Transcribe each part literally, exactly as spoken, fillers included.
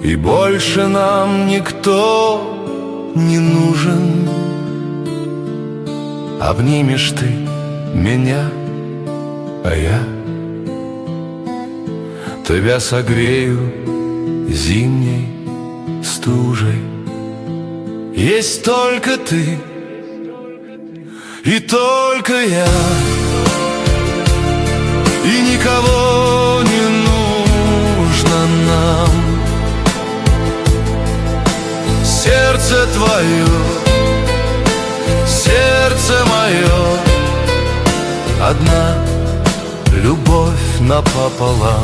и больше нам никто не нужен. Обнимешь ты меня, а я тебя согрею зимней стужей. Есть только ты и только я, и никого не нужно нам. Сердце твое, сердце мое, одна любовь напополам.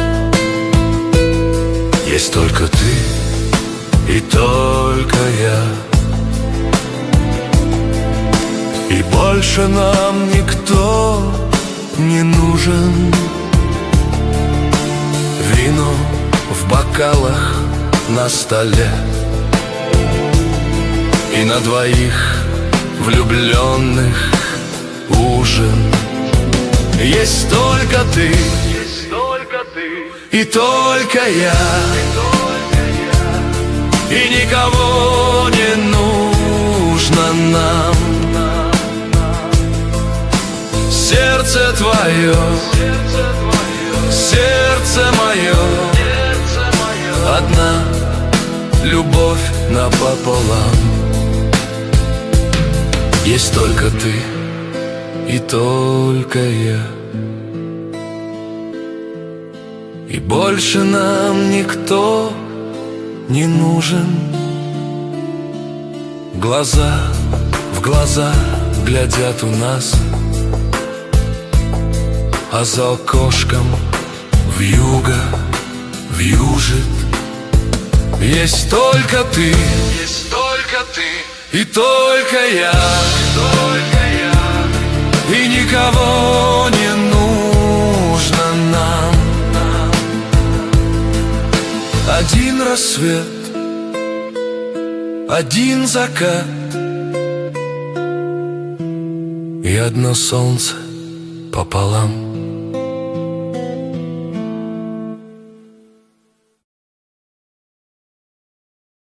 Есть только ты и только я, и больше нам никто не нужен. Вино в бокалах на столе, и на двоих влюбленных ужин. Есть только ты, есть только ты и только я, и никого не нужно нам. Сердце твое, сердце мое, одна любовь напополам. Есть только ты и только я, и больше нам никто не нужен. Глаза в глаза глядят у нас, а за окошком вьюга вьюжит. Есть только ты, есть только ты и только я, только я, и никого не нужно нам. Один рассвет, один закат и одно солнце пополам.